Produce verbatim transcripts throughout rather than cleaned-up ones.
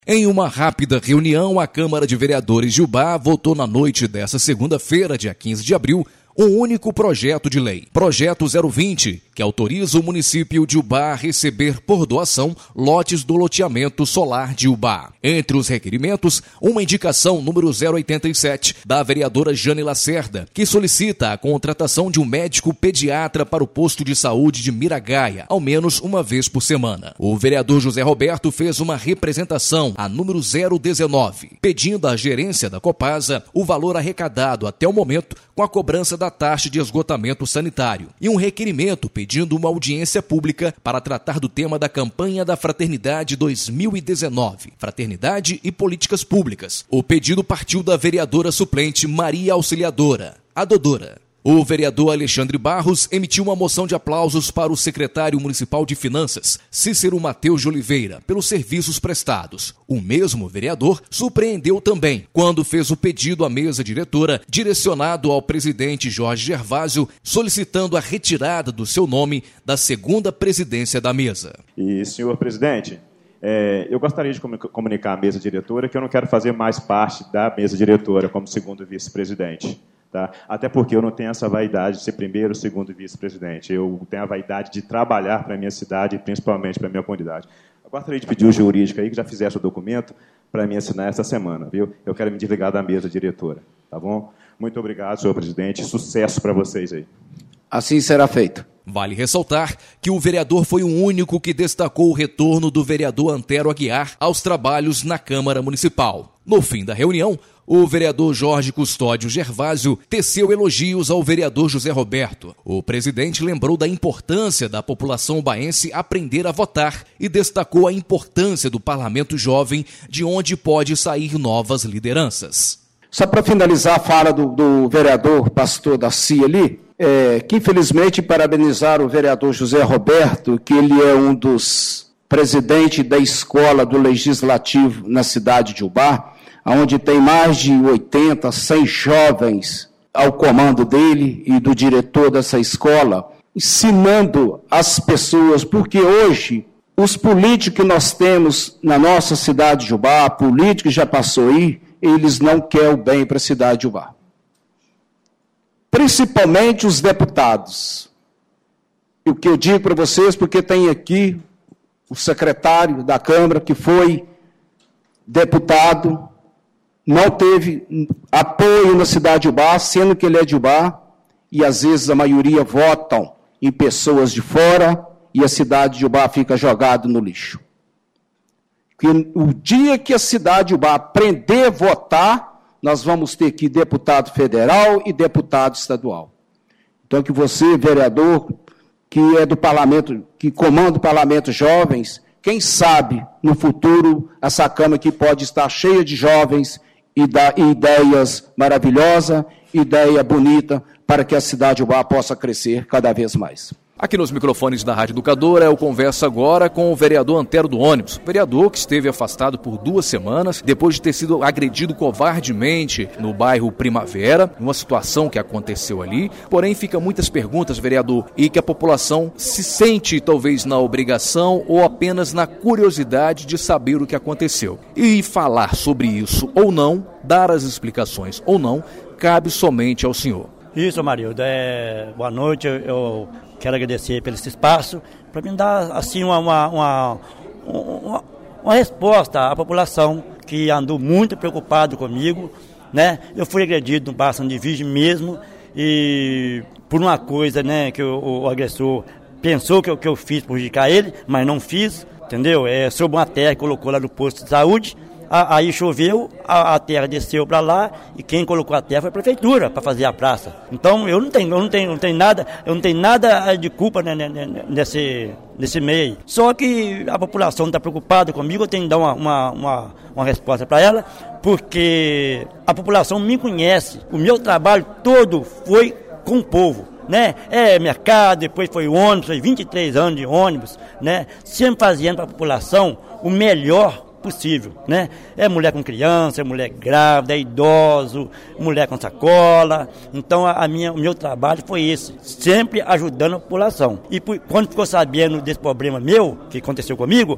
Em uma rápida reunião, a Câmara de Vereadores de Ubá votou na noite desta segunda-feira, dia quinze de abril, um único projeto de lei, Projeto zero vinte, que autoriza o município de Ubá a receber por doação lotes do loteamento solar de Ubá. Entre os requerimentos, uma indicação número zero oitenta e sete, da vereadora Jane Lacerda, que solicita a contratação de um médico pediatra para o posto de saúde de Miragaia, ao menos uma vez por semana. O vereador José Roberto fez uma representação, a número zero dezenove, pedindo à gerência da Copasa o valor arrecadado até o momento com a cobrança da taxa de esgotamento sanitário e um requerimento pedindo uma audiência pública para tratar do tema da campanha da Fraternidade dois mil e dezenove, Fraternidade e Políticas Públicas. O pedido partiu da vereadora suplente Maria Auxiliadora, a Dodora. O vereador Alexandre Barros emitiu uma moção de aplausos para o secretário municipal de Finanças, Cícero Mateus de Oliveira, pelos serviços prestados. O mesmo vereador surpreendeu também, quando fez o pedido à mesa diretora, direcionado ao presidente Jorge Gervásio, solicitando a retirada do seu nome da segunda presidência da mesa. E, senhor presidente, é, eu gostaria de comunicar à mesa diretora que eu não quero fazer mais parte da mesa diretora como segundo vice-presidente. Tá? Até porque eu não tenho essa vaidade de ser primeiro ou segundo vice-presidente. Eu tenho a vaidade de trabalhar para a minha cidade e principalmente para a minha comunidade. Eu gostaria de pedir o jurídico aí que já fizesse o documento para mim assinar essa semana, viu? Eu quero me desligar da mesa diretora, tá bom? Muito obrigado, senhor presidente. Sucesso para vocês aí. Assim será feito. Vale ressaltar que o vereador foi o único que destacou o retorno do vereador Antero Aguiar aos trabalhos na Câmara Municipal. No fim da reunião, o vereador Jorge Custódio Gervásio teceu elogios ao vereador José Roberto. O presidente lembrou da importância da população ubaense aprender a votar e destacou a importância do parlamento jovem, de onde pode sair novas lideranças. Só para finalizar a fala do, do vereador pastor Darcy ali, é, que infelizmente parabenizar o vereador José Roberto, que ele é um dos presidentes da escola do Legislativo na cidade de Ubá, onde tem mais de oitenta, cem jovens ao comando dele e do diretor dessa escola, ensinando as pessoas, porque hoje os políticos que nós temos na nossa cidade de Ubá, político que já passou aí, eles não querem o bem para a cidade de Ubá. Principalmente os deputados. E o que eu digo para vocês, porque tem aqui o secretário da Câmara que foi deputado, não teve apoio na cidade de Ubá, sendo que ele é de Ubá, e às vezes a maioria votam em pessoas de fora, e a cidade de Ubá fica jogada no lixo. Que o dia que a cidade de Ubá aprender a votar, nós vamos ter aqui deputado federal e deputado estadual. Então, que você, vereador, que é do parlamento, que comanda o parlamento jovens, quem sabe, no futuro, essa Câmara aqui pode estar cheia de jovens e da ideias maravilhosas, ideia bonita, para que a cidade de Ubá possa crescer cada vez mais. Aqui nos microfones da Rádio Educadora, eu converso agora com o vereador Antero do Ônibus, vereador que esteve afastado por duas semanas, depois de ter sido agredido covardemente no bairro Primavera, uma situação que aconteceu ali. Porém, fica muitas perguntas, vereador, e que a população se sente talvez na obrigação ou apenas na curiosidade de saber o que aconteceu. E falar sobre isso ou não, dar as explicações ou não, cabe somente ao senhor. Isso, Marildo. É... Boa noite, eu quero agradecer pelo esse espaço, para me dar assim, uma, uma, uma, uma, uma resposta à população que andou muito preocupado comigo, né? Eu fui agredido no Baixo de Virgem mesmo, e por uma coisa, né, que o, o agressor pensou que eu, que eu fiz prejudicar ele, mas não fiz, entendeu? É sobre uma terra que colocou lá no posto de saúde. Aí choveu, a, a terra desceu para lá, e quem colocou a terra foi a prefeitura para fazer a praça. Então eu não tenho, eu não tenho, não tenho nada, eu não tenho nada de culpa né, nesse, nesse meio. Só que a população está preocupada comigo, eu tenho que dar uma, uma, uma, uma resposta para ela, porque a população me conhece, o meu trabalho todo foi com o povo. Né? É mercado, depois foi ônibus, foi vinte e três anos de ônibus, né? Sempre fazendo para a população o melhor possível, né? É mulher com criança, é mulher grávida, é idoso, mulher com sacola. Então a, a minha, o meu trabalho foi esse, sempre ajudando a população. E por, quando ficou sabendo desse problema meu, que aconteceu comigo,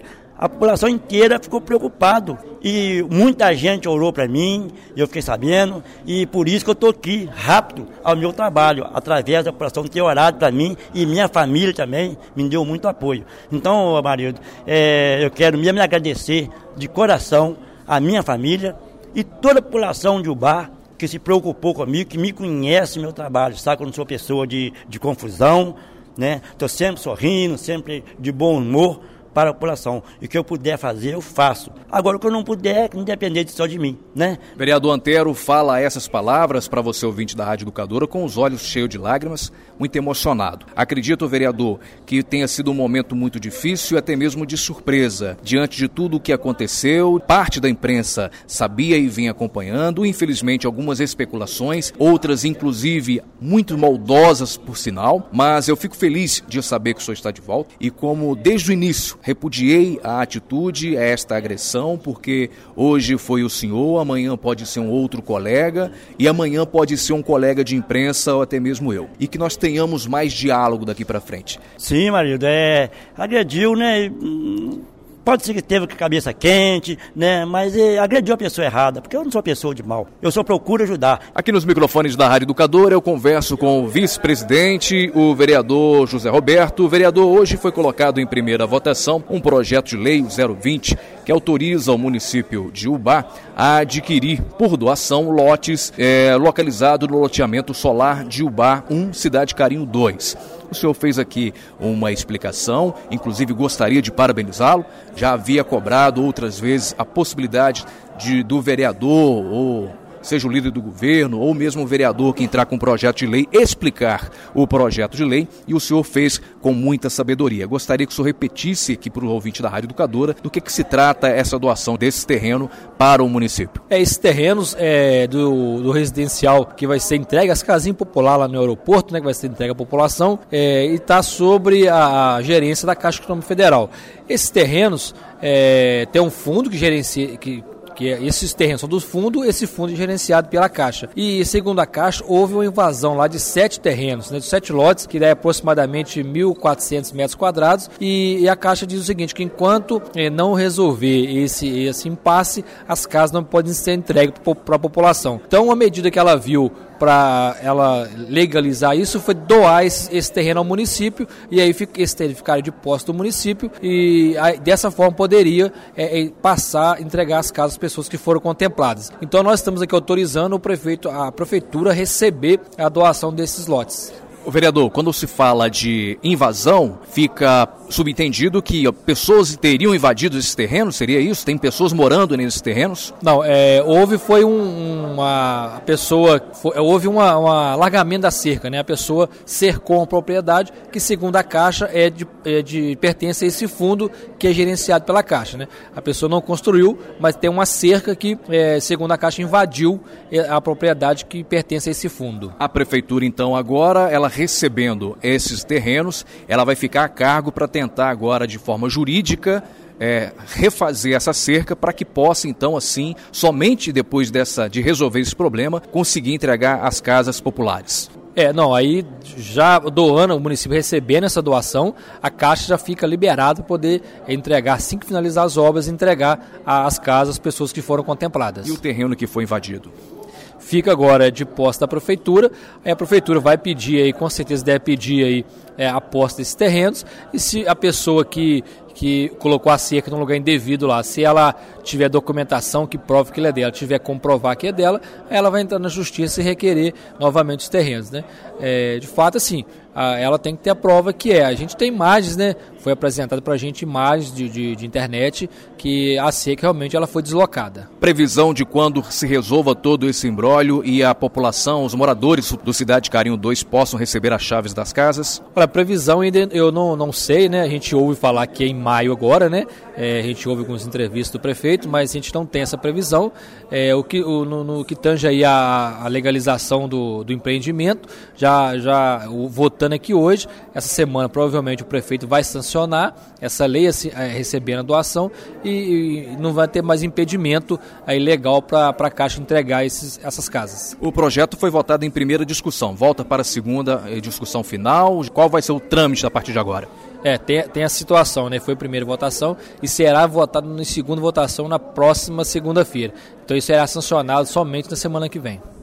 A população inteira ficou preocupada e muita gente orou para mim, eu fiquei sabendo, e por isso que eu estou aqui rápido ao meu trabalho, através da população ter orado para mim e minha família também me deu muito apoio. Então, marido, é, eu quero mesmo agradecer de coração a minha família e toda a população de Ubá que se preocupou comigo, que me conhece meu trabalho, sabe que eu não sou pessoa de, de confusão, né? Estou sempre sorrindo, sempre de bom humor para a população. E o que eu puder fazer, eu faço. Agora, o que eu não puder, não depender só de mim, né? Vereador Antero fala essas palavras para você, ouvinte da Rádio Educadora, com os olhos cheios de lágrimas, muito emocionado. Acredito, vereador, que tenha sido um momento muito difícil e até mesmo de surpresa. Diante de tudo o que aconteceu, parte da imprensa sabia e vinha acompanhando, infelizmente algumas especulações, outras inclusive muito maldosas por sinal, mas eu fico feliz de saber que o senhor está de volta e como desde o início repudiei a atitude, esta agressão, porque hoje foi o senhor, amanhã pode ser um outro colega e amanhã pode ser um colega de imprensa ou até mesmo eu. E que nós tenhamos mais diálogo daqui para frente. Sim, marido, é, agrediu, né? Pode ser que teve com a cabeça quente, né? Mas é, agrediu a pessoa errada, porque eu não sou pessoa de mal. Eu só procuro ajudar. Aqui nos microfones da Rádio Educadora eu converso com o vice-presidente, o vereador José Roberto. O vereador, hoje foi colocado em primeira votação um projeto de lei, o zero vinte, que autoriza o município de Ubá a adquirir, por doação, lotes é, localizados no loteamento solar de Ubá um, Cidade Carinho dois. O senhor fez aqui uma explicação, inclusive gostaria de parabenizá-lo. Já havia cobrado outras vezes a possibilidade de, do vereador, ou seja o líder do governo, ou mesmo o vereador que entrar com um projeto de lei, explicar o projeto de lei, e o senhor fez com muita sabedoria. Gostaria que o senhor repetisse aqui para o ouvinte da Rádio Educadora do que, que se trata essa doação desse terreno para o município. É, esses terrenos é, do, do residencial que vai ser entregue, as casinhas populares lá no aeroporto, né, que vai ser entregue à população, é, e está sobre a, a gerência da Caixa Econômica Federal. Esses terrenos é, tem um fundo que gerencia... Que, que esses terrenos são do fundo, esse fundo é gerenciado pela Caixa. E, segundo a Caixa, houve uma invasão lá de sete terrenos, né, de sete lotes, que dá aproximadamente mil e quatrocentos metros quadrados, e, e a Caixa diz o seguinte, que enquanto eh, não resolver esse, esse impasse, as casas não podem ser entregues para a população. Então, a medida que ela viu para ela legalizar isso foi doar esse, esse terreno ao município, e aí fica, esse terreno ficaria de posse do município, e aí, dessa forma poderia é, é, passar, entregar as casas às pessoas que foram contempladas. Então nós estamos aqui autorizando o prefeito, a prefeitura a receber a doação desses lotes. O vereador, quando se fala de invasão, fica subentendido que pessoas teriam invadido esses terrenos, seria isso? Tem pessoas morando nesses terrenos? Não, é, houve foi um, uma pessoa, foi, houve um alargamento da cerca, né? A pessoa cercou uma propriedade que, segundo a Caixa, é de, é de pertence a esse fundo que é gerenciado pela Caixa, né? A pessoa não construiu, mas tem uma cerca que, é, segundo a Caixa, invadiu a propriedade que pertence a esse fundo. A prefeitura, então, agora, ela recebendo esses terrenos, ela vai ficar a cargo para tentar agora, de forma jurídica, é, refazer essa cerca para que possa, então, assim, somente depois dessa, de resolver esse problema, conseguir entregar as casas populares. É, não, aí já doando, o município recebendo essa doação, a Caixa já fica liberada para poder entregar, assim que finalizar as obras, entregar as casas às pessoas que foram contempladas. E o terreno que foi invadido? Fica agora de posse da prefeitura, aí a prefeitura vai pedir aí, com certeza deve pedir aí é, a posse desses terrenos, e se a pessoa que, que colocou a cerca num lugar indevido lá, se ela tiver documentação que prove que ele é dela, tiver comprovar que é dela, ela vai entrar na justiça e requerer novamente os terrenos, né? É, de fato, assim, a, ela tem que ter a prova que é. A gente tem imagens, né? Foi apresentado para a gente imagens de, de, de internet que a cerca realmente ela foi deslocada. Previsão de quando se resolva todo esse imbróglio e a população, os moradores do Cidade Carinho dois possam receber as chaves das casas? Olha, a previsão ainda eu não, não sei, né? A gente ouve falar que é em maio agora, né? É, a gente ouve algumas entrevistas do prefeito, mas a gente não tem essa previsão. É, o que, o, no, no que tange aí a, a legalização do, do empreendimento, já, já o, votando aqui hoje, essa semana provavelmente o prefeito vai sancionar essa lei, assim, é, recebendo a doação, e, e não vai ter mais impedimento aí legal para a Caixa entregar esses, essas casas. O projeto foi votado em primeira discussão, volta para a segunda discussão final. Qual vai ser o trâmite a partir de agora? É, tem, tem a situação, né? Foi a primeira votação e será votado na segunda votação na próxima segunda-feira. Então isso será sancionado somente na semana que vem.